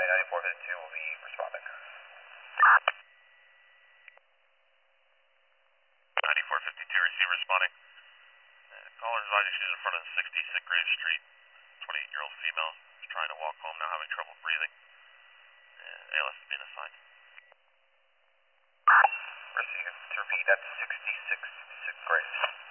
9452 will be responding. 9452, receive responding. Caller advising she's in front of 60 Sickgrave Street. 28-year-old female is trying to walk home now, having trouble breathing. ALS is being assigned. Receive. To repeat, that's 66 Sickgrave.